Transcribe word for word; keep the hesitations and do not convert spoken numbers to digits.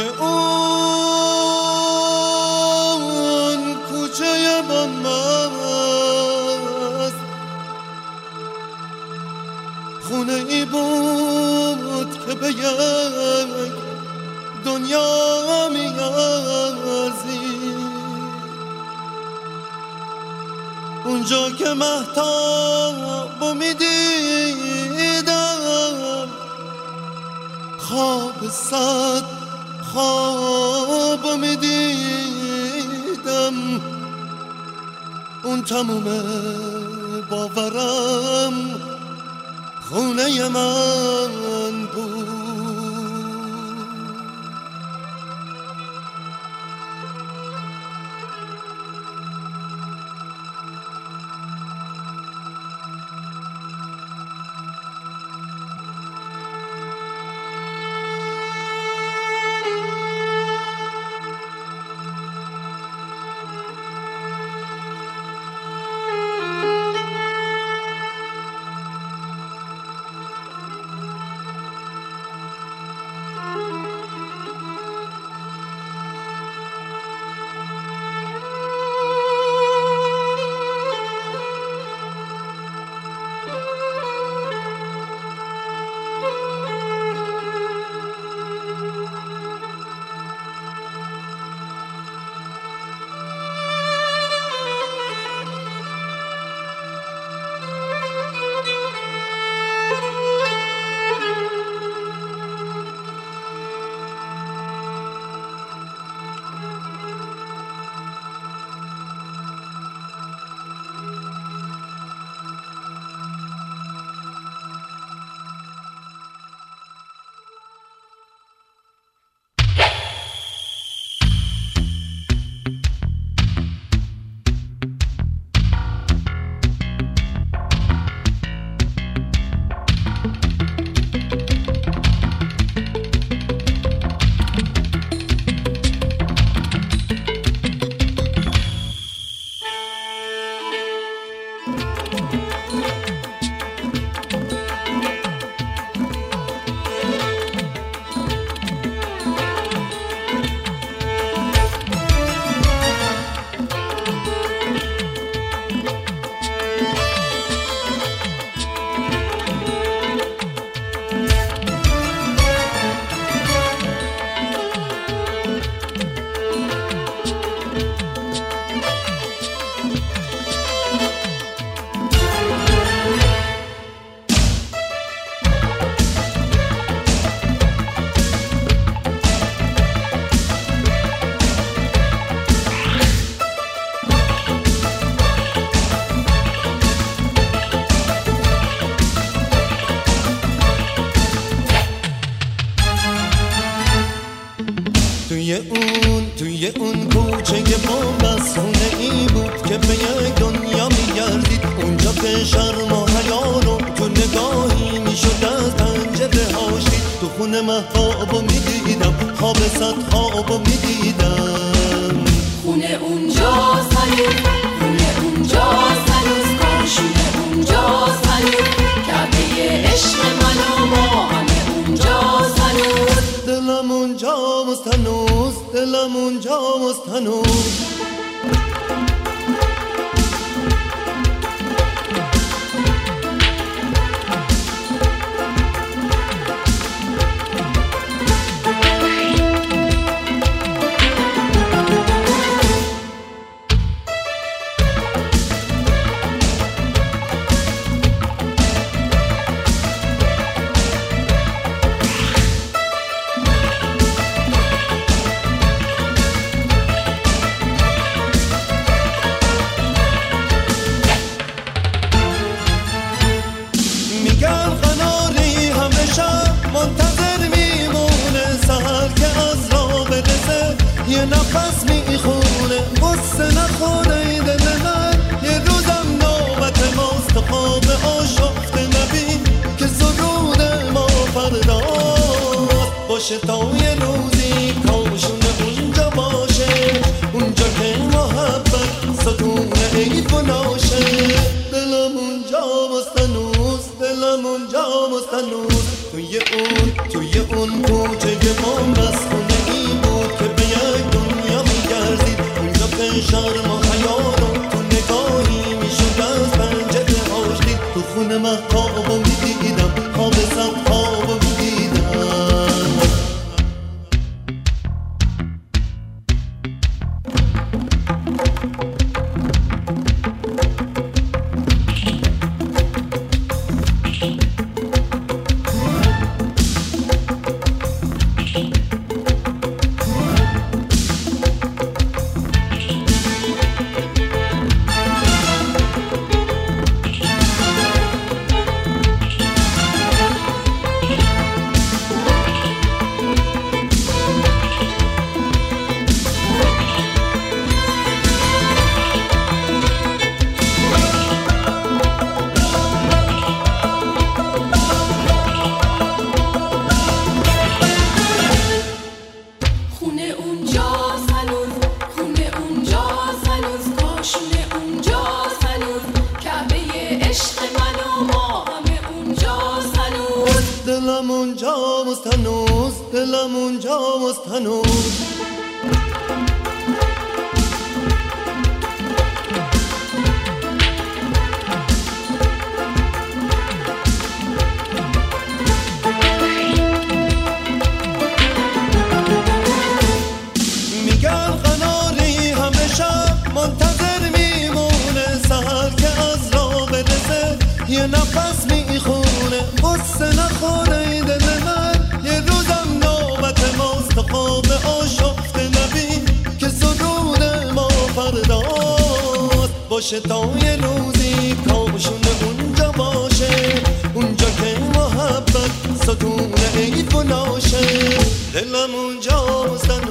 اون کوچه بامست خونه ای بود که به یک دنیا میارزی، اونجا که مهتاب میدیدم خواب صد خواب میدیدم، اون تموم باورم خونه من بود. توی اون توی اون کوچه بامست خونه ای بود که به یک دنیا میگردید، اونجا که شرم و حیا رو تو نگاهی میشد از پنجره هاشید. تو خونه مهتابو میدیدم خواب صد خوابو میدیدم، خونه اونجاست هنوز، خونه اونجاست هنوز، کاشونه اونجاست هنوز، کعبه عشق من و ما همه اونجاست هنوز. دلم اونجاست هنوز، دلم اونجاست هنوز. یه نفس میخونه قصه نخوره دل من، یه روزم نوبت ماست خواب آشفته نبین که سرود ما فرداست باشه تا یه روزی کاشونه اونجا باشه، اونجا که محبت ستونه ایفوناشه. دلم اونجا مستنوز، دلم اونجا مستنوز، توی اون توی اون کوچه که ما بس خونه ای خونه اونجاست هنوز، خونه اونجاست هنوز، کاشونه اونجاست هنوز، کعبه عشق من و ما همه اونجاست هنوز. دلم اونجاست هنوز، دلم اونجاست هنوز. منتظر میمونه سهر که از را برسه، یه نفس میخونه قصه نخوره دل من. یه روزم نوبت ماست و خواب آشفته نبین که سرود ما فرداست باشه تا یه روزی کاشونه اونجا باشه، اونجا که محبت ستون عید و ناشه. دلم اونجاست